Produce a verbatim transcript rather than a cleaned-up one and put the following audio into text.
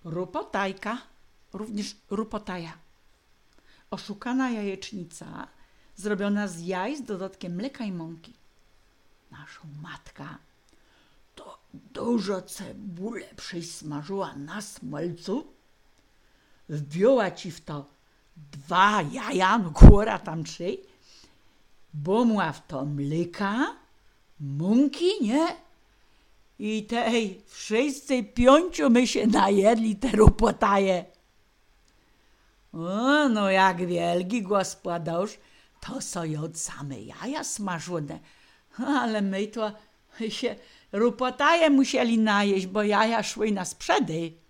rupotajka, również rupotaja. Oszukana jajecznica zrobiona z jaj z dodatkiem mleka i mąki. Nasza matka to dużo cebulę przysmażyła na smolcu, wbiła ci w to dwa jaja, no góra tam trzy, bomła w to mleka, mąki, nie? I tej wszyscy pięciu my się najedli te rupotaje. O, no jak wielki gospodarz, to sobie od same jaja smażone, ale my to się rupotaje musieli najeść, bo jaja szły na sprzedy.